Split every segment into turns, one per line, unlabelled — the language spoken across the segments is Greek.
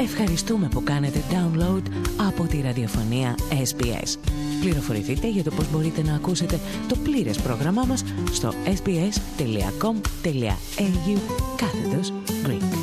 Ευχαριστούμε που κάνετε download από τη ραδιοφωνία SBS. Πληροφορηθείτε για το πώς μπορείτε να ακούσετε το πλήρες πρόγραμμά μας στο sbs.com.au/Greek.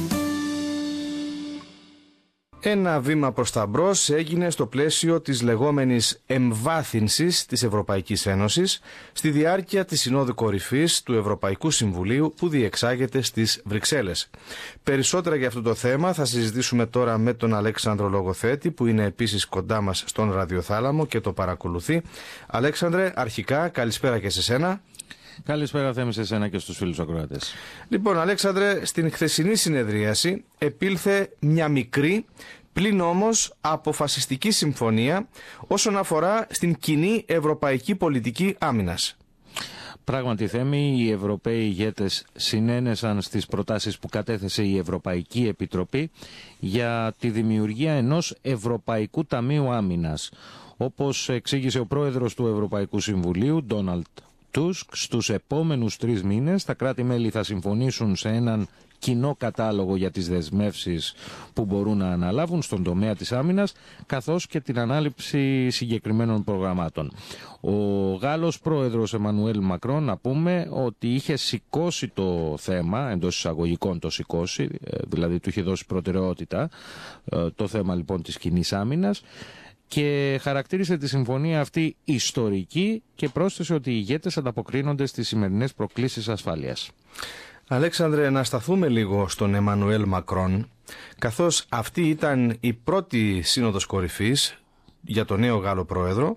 Ένα βήμα προς τα μπρος έγινε στο πλαίσιο της λεγόμενης εμβάθυνσης της Ευρωπαϊκής Ένωσης στη διάρκεια της Συνόδου Κορυφής του Ευρωπαϊκού Συμβουλίου που διεξάγεται στις Βρυξέλλες. Περισσότερα για αυτό το θέμα θα συζητήσουμε τώρα με τον Αλέξανδρο Λογοθέτη, που είναι επίσης κοντά μας στον ραδιοθάλαμο και το παρακολουθεί. Αλέξανδρε, αρχικά καλησπέρα και σε σένα.
Καλησπέρα Θέμη, σε εσένα και στους φίλους ακροατές.
Λοιπόν, Αλέξανδρε, στην χθεσινή συνεδρίαση επήλθε μια μικρή, πλην όμως αποφασιστική συμφωνία όσον αφορά στην κοινή ευρωπαϊκή πολιτική άμυνας.
Πράγματι Θέμη, οι Ευρωπαίοι ηγέτες συνένεσαν στις προτάσεις που κατέθεσε η Ευρωπαϊκή Επιτροπή για τη δημιουργία ενός Ευρωπαϊκού Ταμείου Άμυνας. Όπως εξήγησε ο πρόεδρος του Ευρωπαϊκού Συμβουλίου, Ντόναλντ Τούσκ, στους επόμενους 3 μήνες τα κράτη-μέλη θα συμφωνήσουν σε έναν κοινό κατάλογο για τις δεσμεύσεις που μπορούν να αναλάβουν στον τομέα της άμυνας, καθώς και την ανάληψη συγκεκριμένων προγραμμάτων. Ο Γάλλος πρόεδρος Εμμανουέλ Μακρόν, να πούμε, ότι είχε σηκώσει το θέμα, εντός εισαγωγικών το σηκώσει, δηλαδή του είχε δώσει προτεραιότητα το θέμα λοιπόν της κοινής άμυνας, και χαρακτήρισε τη συμφωνία αυτή ιστορική και πρόσθεσε ότι οι ηγέτες ανταποκρίνονται στις σημερινές προκλήσεις ασφάλειας.
Αλέξανδρε, να σταθούμε λίγο στον Εμμανουέλ Μακρόν, καθώς αυτή ήταν η πρώτη σύνοδος κορυφής για τον νέο Γάλλο πρόεδρο,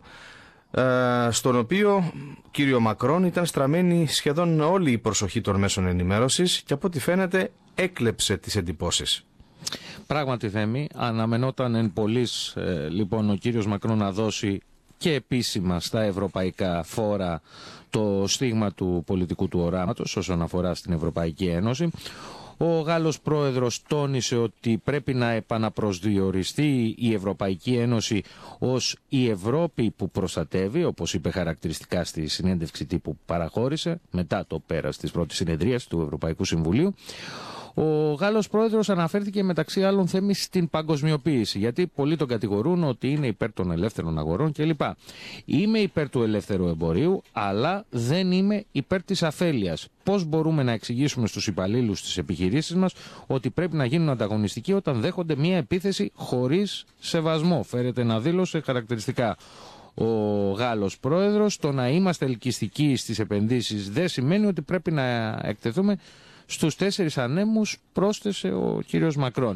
στον οποίο κύριο Μακρόν ήταν στραμμένη σχεδόν όλη η προσοχή των μέσων ενημέρωσης και από ό,τι φαίνεται έκλεψε τις εντυπώσεις.
Πράγματι Θέμη, αναμενόταν εν πολλής λοιπόν ο κύριος Μακρόν να δώσει και επίσημα στα ευρωπαϊκά φόρα το στίγμα του πολιτικού του οράματος όσον αφορά στην Ευρωπαϊκή Ένωση. Ο Γάλλος πρόεδρος τόνισε ότι πρέπει να επαναπροσδιοριστεί η Ευρωπαϊκή Ένωση ως η Ευρώπη που προστατεύει, όπως είπε χαρακτηριστικά στη συνέντευξη τύπου που παραχώρησε μετά το πέρας της πρώτης συνεδρίας του Ευρωπαϊκού Συμβουλίου. Ο Γάλλος πρόεδρος αναφέρθηκε μεταξύ άλλων Θέμη στην παγκοσμιοποίηση, γιατί πολλοί τον κατηγορούν ότι είναι υπέρ των ελεύθερων αγορών κλπ. Είμαι υπέρ του ελεύθερου εμπορίου, αλλά δεν είμαι υπέρ της αφέλειας. Πώς μπορούμε να εξηγήσουμε στους υπαλλήλους της επιχειρήσης μας ότι πρέπει να γίνουν ανταγωνιστικοί όταν δέχονται μια επίθεση χωρίς σεβασμό? Φέρεται να δήλωσε χαρακτηριστικά ο Γάλλος πρόεδρος. Το να είμαστε ελκυστικοί στις επενδύσεις δεν σημαίνει ότι πρέπει να εκτεθούμε στους 4 ανέμους, πρόσθεσε ο κύριος Μακρόν.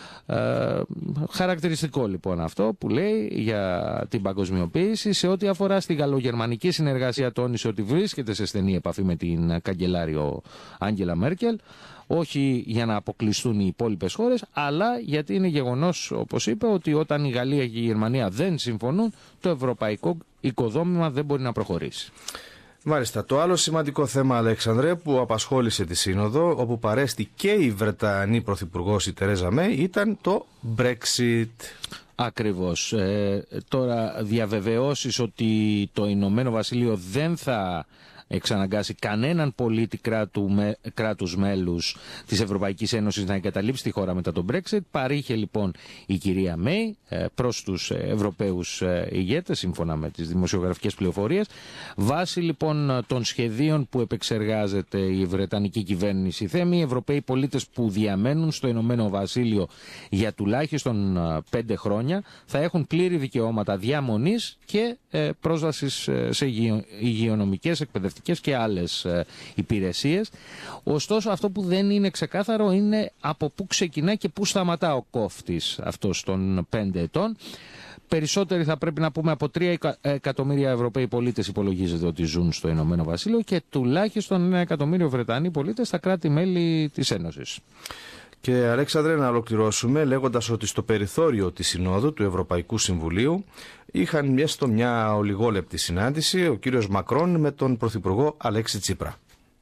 Χαρακτηριστικό λοιπόν αυτό που λέει για την παγκοσμιοποίηση. Σε ό,τι αφορά στη γαλλογερμανική συνεργασία, τόνισε ότι βρίσκεται σε στενή επαφή με την καγκελάριο Άγγελα Μέρκελ, όχι για να αποκλειστούν οι υπόλοιπες χώρες, αλλά γιατί είναι γεγονός, όπως είπε, ότι όταν η Γαλλία και η Γερμανία δεν συμφωνούν, το ευρωπαϊκό οικοδόμημα δεν μπορεί να προχωρήσει.
Μάλιστα. Το άλλο σημαντικό θέμα, Αλέξανδρε, που απασχόλησε τη Σύνοδο, όπου παρέστη και η Βρετανή Πρωθυπουργός η Τερέζα Μέη, ήταν το Brexit. Ακριβώς.
Τώρα διαβεβαιώσεις ότι το Ηνωμένο Βασίλειο δεν θα εξαναγκάσει κανέναν πολίτη κράτους μέλους της Ευρωπαϊκής Ένωσης να εγκαταλείψει τη χώρα μετά τον Brexit. Παρήχε λοιπόν η κυρία Μέη προς τους Ευρωπαίους ηγέτες, σύμφωνα με τις δημοσιογραφικές πληροφορίες. Βάσει λοιπόν των σχεδίων που επεξεργάζεται η Βρετανική κυβέρνηση, Θέμη, οι Ευρωπαίοι πολίτες που διαμένουν στο Ηνωμένο Βασίλειο για τουλάχιστον 5 χρόνια θα έχουν πλήρη δικαιώματα διαμονής και πρόσβασης σε υγειονομικές, εκπαιδευτικές και άλλες υπηρεσίες. Ωστόσο, αυτό που δεν είναι ξεκάθαρο είναι από πού ξεκινά και πού σταματά ο κόφτης αυτός των 5 ετών. Περισσότεροι, θα πρέπει να πούμε, από 3 εκατομμύρια Ευρωπαίοι πολίτες υπολογίζεται ότι ζουν στο Ηνωμένο Βασίλειο και τουλάχιστον 1 εκατομμύριο Βρετανοί πολίτες στα κράτη-μέλη της Ένωσης.
Και Αλέξανδρε, να ολοκληρώσουμε λέγοντας ότι στο περιθώριο της Συνόδου του Ευρωπαϊκού Συμβουλίου είχαν μια ολιγόλεπτη συνάντηση ο κύριος Μακρόν με τον Πρωθυπουργό Αλέξη Τσίπρα.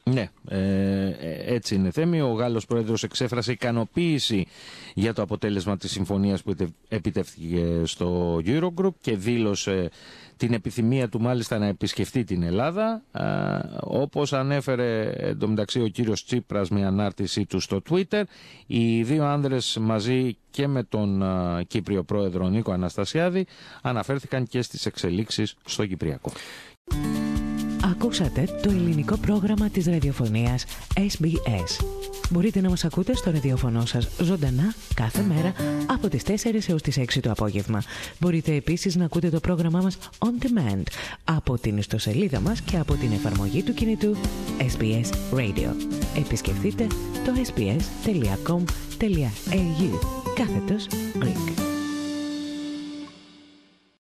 Ναι, έτσι είναι θέμη. Ο Γάλλος Πρόεδρος εξέφρασε ικανοποίηση για το αποτέλεσμα της συμφωνίας που επιτεύχθηκε στο Eurogroup και δήλωσε την επιθυμία του μάλιστα να επισκεφτεί την Ελλάδα. Όπως ανέφερε εντωμεταξύ ο κύριος Τσίπρας με ανάρτησή του στο Twitter, οι δύο άνδρες μαζί και με τον Κύπριο Πρόεδρο Νίκο Αναστασιάδη αναφέρθηκαν και στις εξελίξεις στο Κυπριακό.
Ακούσατε το ελληνικό πρόγραμμα της ραδιοφωνίας SBS. Μπορείτε να μας ακούτε στο ραδιοφωνό σας ζωντανά κάθε μέρα από τις 4 έως τις 6 το απόγευμα. Μπορείτε επίσης να ακούτε το πρόγραμμά μας on demand από την ιστοσελίδα μας και από την εφαρμογή του κινητού SBS Radio. Επισκεφτείτε το sbs.com.au /Greek.